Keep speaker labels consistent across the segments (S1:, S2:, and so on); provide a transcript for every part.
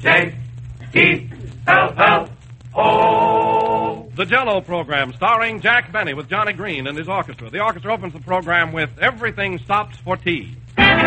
S1: J-E-L-L-O.
S2: The Jell-O program, starring Jack Benny with Johnny Green and his orchestra. The orchestra opens the program with Everything Stops for Tea.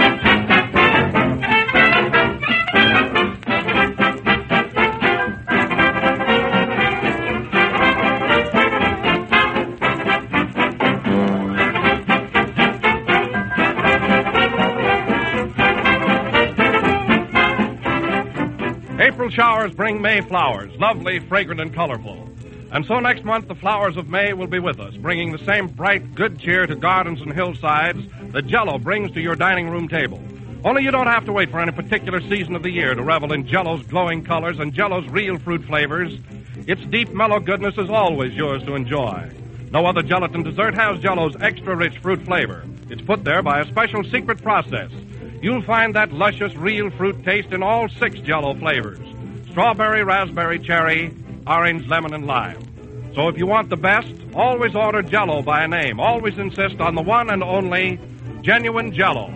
S2: April showers bring May flowers, lovely, fragrant, and colorful. And so next month, the flowers of May will be with us, bringing the same bright, good cheer to gardens and hillsides that Jell-O brings to your dining room table. Only you don't have to wait for any particular season of the year to revel in Jell-O's glowing colors and Jell-O's real fruit flavors. Its deep, mellow goodness is always yours to enjoy. No other gelatin dessert has Jell-O's extra-rich fruit flavor. It's put there by a special secret process. You'll find that luscious, real fruit taste in all 6 Jell-O flavors: strawberry, raspberry, cherry, orange, lemon, and lime. So if you want the best, always order Jell-O by name. Always insist on the one and only genuine Jell-O.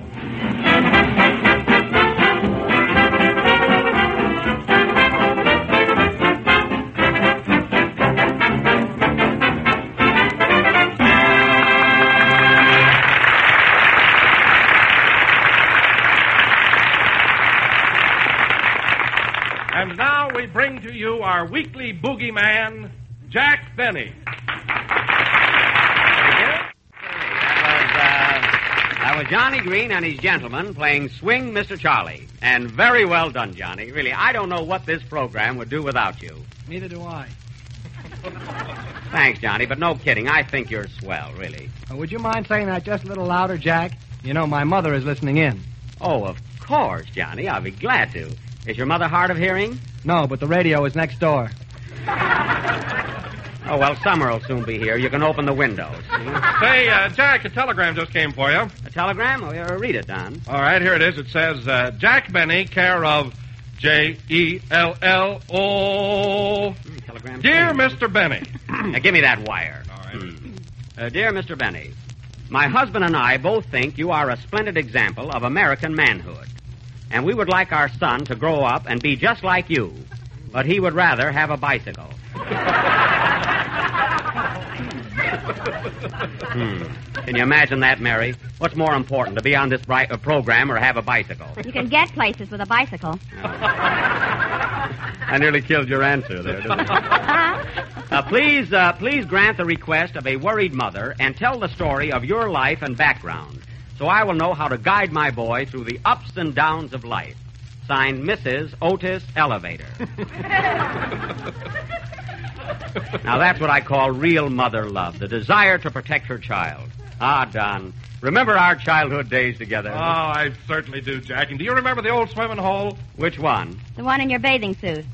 S2: And now we bring to you our weekly boogeyman, Jack Benny.
S3: That was Johnny Green and his gentlemen playing Swing Mr. Charlie. And very well done, Johnny. Really, I don't know what this program would do without you.
S4: Neither do I.
S3: Thanks, Johnny, but no kidding. I think you're swell, really.
S4: Would you mind saying that just a little louder, Jack? You know, my mother is listening in.
S3: Oh, of course, Johnny. I'll be glad to. Is your mother hard of hearing?
S4: No, but the radio is next door.
S3: Oh, well, summer will soon be here. You can open the windows.
S2: Say, Jack, a telegram just came for you.
S3: A telegram? Oh, read it, Don.
S2: All right, here it is. It says, Jack Benny, care of J-E-L-L-O.
S3: Telegram.
S2: Dear Mr. Benny.
S3: Now, give me that wire.
S2: All right.
S3: Dear Mr. Benny, my husband and I both think you are a splendid example of American manhood. And we would like our son to grow up and be just like you. But he would rather have a bicycle. Can you imagine that, Mary? What's more important, to be on this program or have a bicycle?
S5: You can get places with a bicycle.
S3: I nearly killed your answer there, didn't I? Please grant the request of a worried mother and tell the story of your life and background, so I will know how to guide my boy through the ups and downs of life. Signed, Mrs. Otis Elevator. Now, that's what I call real mother love, the desire to protect her child. Ah, Don, remember our childhood days together?
S2: Oh, I certainly do, Jack. And do you remember the old swimming hole?
S3: Which one?
S5: The one in your bathing suit.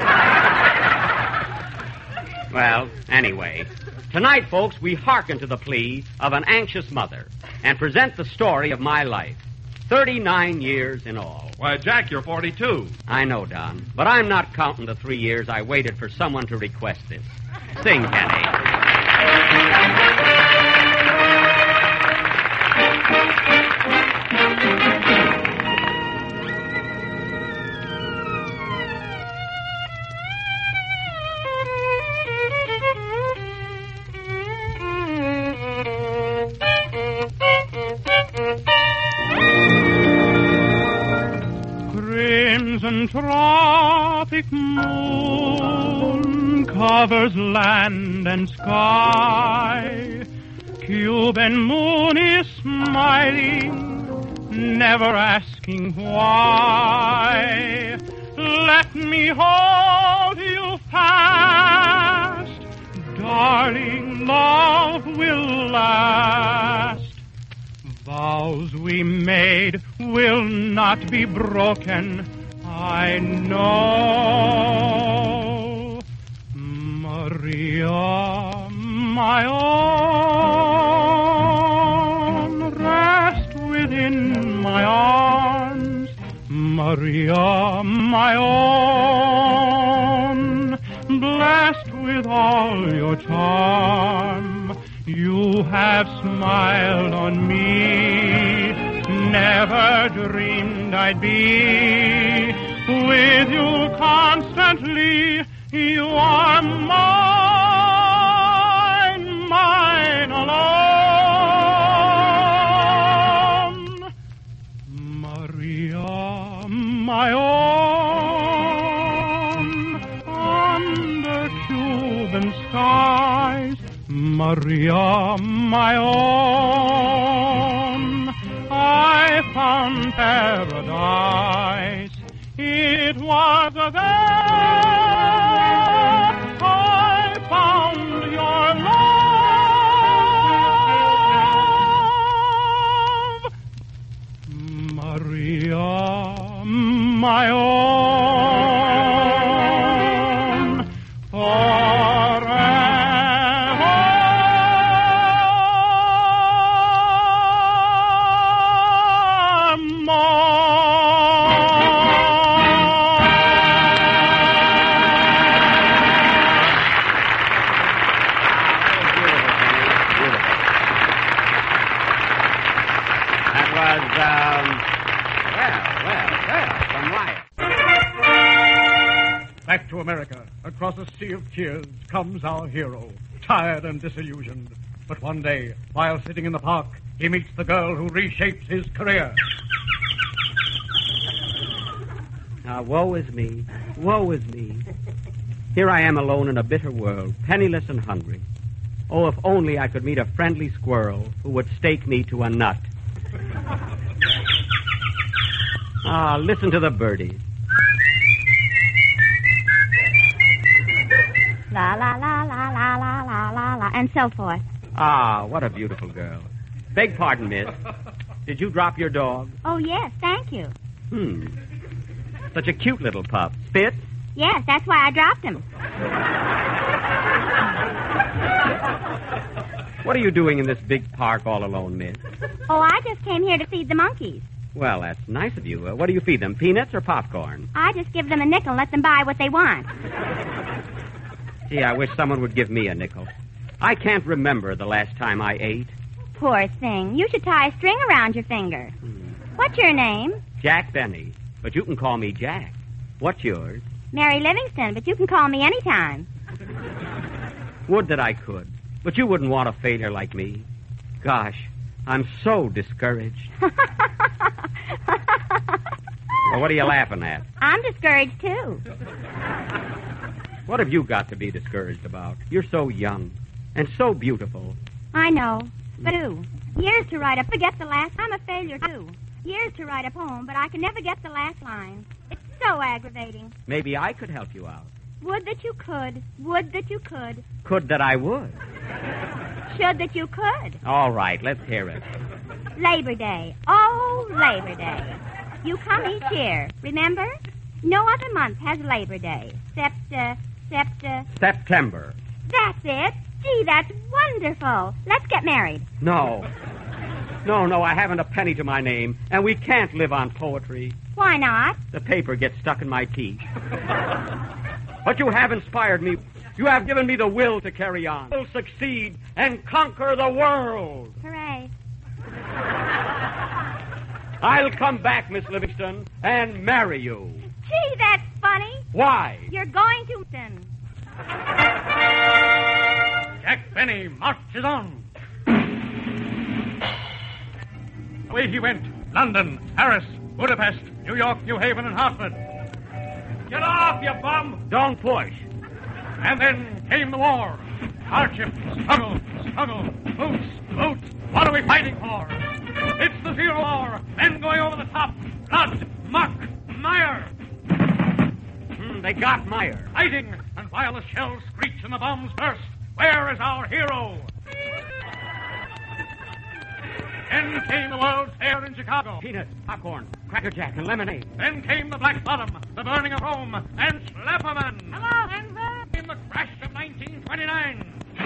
S3: Well, anyway, tonight, folks, we hearken to the plea of an anxious mother and present the story of my life. 39 years in all.
S2: Why, Jack, you're 42.
S3: I know, Don, but I'm not counting the 3 years I waited for someone to request this. Sing, Kenny.
S6: Tropic moon covers land and sky. Cuban moon is smiling, never asking why. Let me hold you fast, darling, love will last. Vows we made will not be broken, I know. Maria, my own, rest within my arms. Maria, my own, blessed with all your charm. You have smiled on me, never dreamed I'd be with with you constantly. You are mine alone. Maria, my own, under Cuban skies. Maria, my own, I found paradise. It was there I found your love. Maria, my own,
S1: Back to America, across a sea of tears, comes our hero, tired and disillusioned. But one day, while sitting in the park, he meets the girl who reshapes his career.
S3: Woe is me. Woe is me. Here I am alone in a bitter world, penniless and hungry. Oh, if only I could meet a friendly squirrel who would stake me to a nut. Listen to the birdies.
S5: La, la, la, la, la, la, la, la, la, and so forth.
S3: What a beautiful girl. Beg pardon, miss. Did you drop your dog?
S5: Oh, yes, thank you.
S3: Such a cute little pup. Spitz?
S5: Yes, that's why I dropped him.
S3: What are you doing in this big park all alone, miss?
S5: Oh, I just came here to feed the monkeys.
S3: Well, that's nice of you. What do you feed them, peanuts or popcorn?
S5: I just give them a nickel and let them buy what they want.
S3: Gee, I wish someone would give me a nickel. I can't remember the last time I ate.
S5: Poor thing. You should tie a string around your finger. What's your name?
S3: Jack Benny. But you can call me Jack. What's yours?
S5: Mary Livingston, but you can call me anytime.
S3: Would that I could. But you wouldn't want a failure like me. Gosh, I'm so discouraged. Well, what are you laughing at?
S5: I'm discouraged, too.
S3: What have you got to be discouraged about? You're so young and so beautiful.
S5: I know, but who? Years to write forget the last. I'm a failure, too. Years to write a poem, but I can never get the last line. It's so aggravating.
S3: Maybe I could help you out.
S5: Would that you could. Would that you could.
S3: Could that I would.
S5: Should that you could.
S3: All right, let's hear it.
S5: Labor Day. Oh, Labor Day. You come each year, remember? No other month has Labor Day,
S3: September.
S5: That's it. Gee, that's wonderful. Let's get married.
S3: No, I haven't a penny to my name, and we can't live on poetry.
S5: Why not?
S3: The paper gets stuck in my teeth. But you have inspired me. You have given me the will to carry on. Will succeed and conquer the world.
S5: Hooray.
S3: I'll come back, Miss Livingston, and marry you.
S5: Gee, that's funny.
S3: Why?
S5: You're going to...
S1: Jack Benny marches on. Away he went. London, Paris, Budapest, New York, New Haven, and Hartford. Get off, you bum!
S3: Don't push.
S1: And then came the war. Hardship, struggle, boots. What are we fighting for? It's the Zero War. Men going over the top. Blood, muck, mire.
S3: They got Meyer.
S1: Fighting, and while the shells screech and the bombs burst, where is our hero? Then came the World's Fair in Chicago.
S3: Peanuts, popcorn, Cracker Jack, and lemonade.
S1: Then came the Black Bottom, the burning of Rome, and Schlepperman. Hello, and then came the crash of 1929.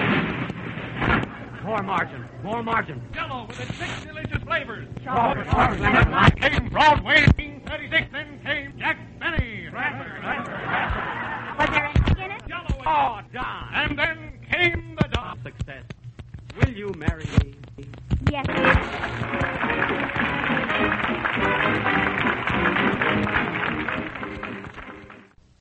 S3: More margin.
S1: Jello with its 6 delicious flavors.
S3: Strawberry,
S1: Came Broadway, 1936. Then came Jack Benny.
S5: Was there anything in it?
S1: Jello.
S3: Oh, Don.
S1: And then